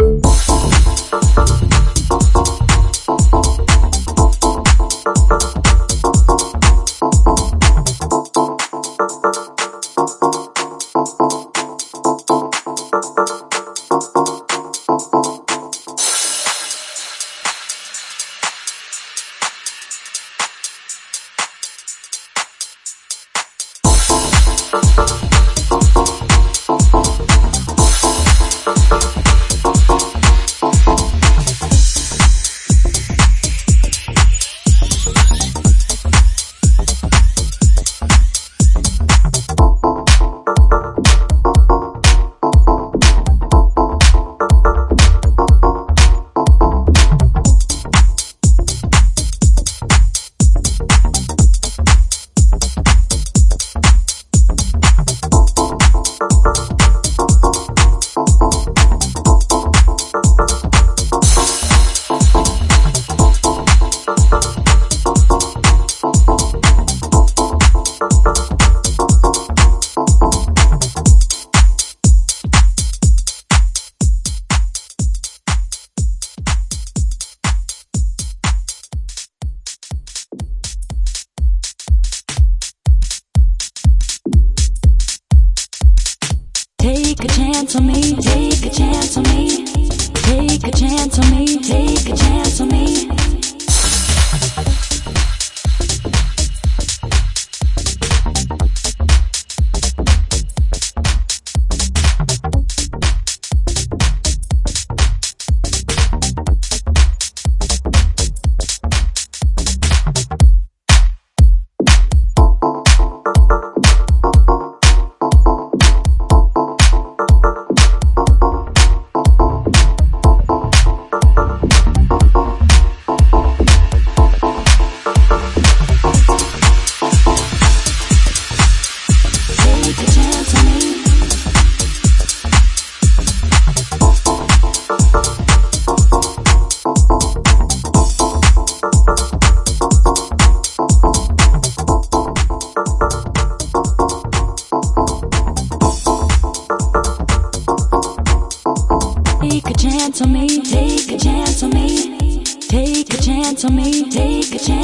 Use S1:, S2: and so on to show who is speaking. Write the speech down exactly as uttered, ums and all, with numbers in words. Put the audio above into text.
S1: Take a chance on me, take a chance on me. Take a chance on me, take a chance on me. Take a chance on me, take a chance on me. Take a chance on me, take a chance.